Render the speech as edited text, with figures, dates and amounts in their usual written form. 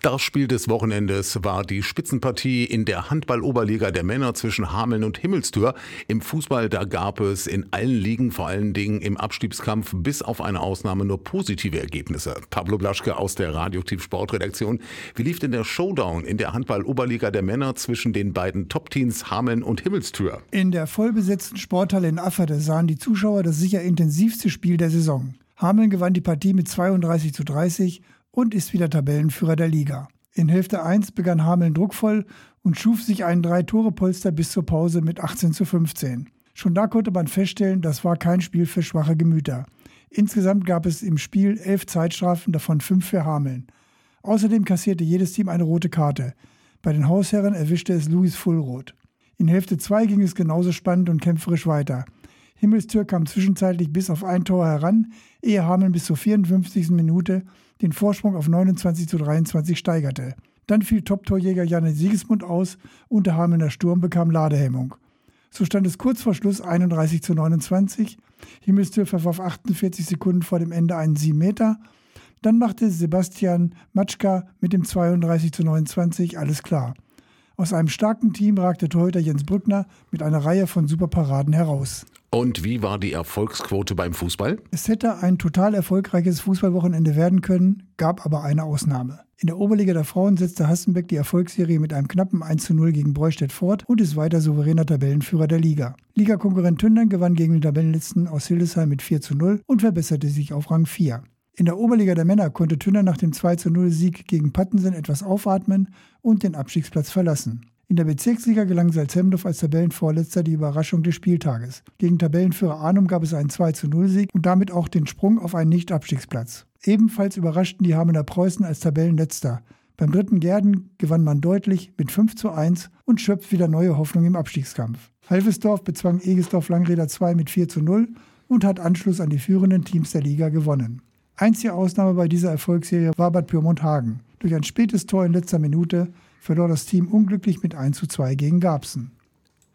Das Spiel des Wochenendes war die Spitzenpartie in der Handball-Oberliga der Männer zwischen Hameln und Himmelstür. Im Fußball, da gab es in allen Ligen, vor allen Dingen im Abstiegskampf, bis auf eine Ausnahme nur positive Ergebnisse. Pablo Blaschke aus der Radioaktiv Sportredaktion. Wie lief denn der Showdown in der Handball-Oberliga der Männer zwischen den beiden Top-Teams Hameln und Himmelstür? In der vollbesetzten Sporthalle in Afferde sahen die Zuschauer das sicher intensivste Spiel der Saison. Hameln gewann die Partie mit 32:30 und ist wieder Tabellenführer der Liga. In Hälfte 1 begann Hameln druckvoll und schuf sich einen 3-Tore-Polster bis zur Pause mit 18:15. Schon da konnte man feststellen, das war kein Spiel für schwache Gemüter. Insgesamt gab es im Spiel 11 Zeitstrafen, davon 5 für Hameln. Außerdem kassierte jedes Team eine rote Karte. Bei den Hausherren erwischte es Luis Fullroth. In Hälfte 2 ging es genauso spannend und kämpferisch weiter. Himmelstür kam zwischenzeitlich bis auf ein Tor heran, ehe Hameln bis zur 54. Minute den Vorsprung auf 29:23 steigerte. Dann fiel Top-Torjäger Janne Siegesmund aus und der Hamelner Sturm bekam Ladehemmung. So stand es kurz vor Schluss 31:29. Himmelstür verwarf 48 Sekunden vor dem Ende einen 7-Meter. Dann machte Sebastian Matschka mit dem 32:29 alles klar. Aus einem starken Team ragte Torhüter Jens Brückner mit einer Reihe von Superparaden heraus. Und wie war die Erfolgsquote beim Fußball? Es hätte ein total erfolgreiches Fußballwochenende werden können, gab aber eine Ausnahme. In der Oberliga der Frauen setzte Hassenbeck die Erfolgsserie mit einem knappen 1:0 gegen Breustedt fort und ist weiter souveräner Tabellenführer der Liga. Ligakonkurrent Tündern gewann gegen den Tabellenletzten aus Hildesheim mit 4:0 und verbesserte sich auf Rang 4. In der Oberliga der Männer konnte Tündern nach dem 2:0-Sieg gegen Pattensen etwas aufatmen und den Abstiegsplatz verlassen. In der Bezirksliga gelang Salzhemdorf als Tabellenvorletzter die Überraschung des Spieltages. Gegen Tabellenführer Arnum gab es einen 2:0-Sieg und damit auch den Sprung auf einen Nicht-Abstiegsplatz. Ebenfalls überraschten die Hamelner Preußen als Tabellenletzter. Beim dritten Gerden gewann man deutlich mit 5:1 und schöpft wieder neue Hoffnung im Abstiegskampf. Halvesdorf bezwang Egesdorf-Langräder 2 mit 4:0 und hat Anschluss an die führenden Teams der Liga gewonnen. Einzige Ausnahme bei dieser Erfolgsserie war Bad Pyrmont-Hagen. Durch ein spätes Tor in letzter Minute verlor das Team unglücklich mit 1:2 gegen Garbsen.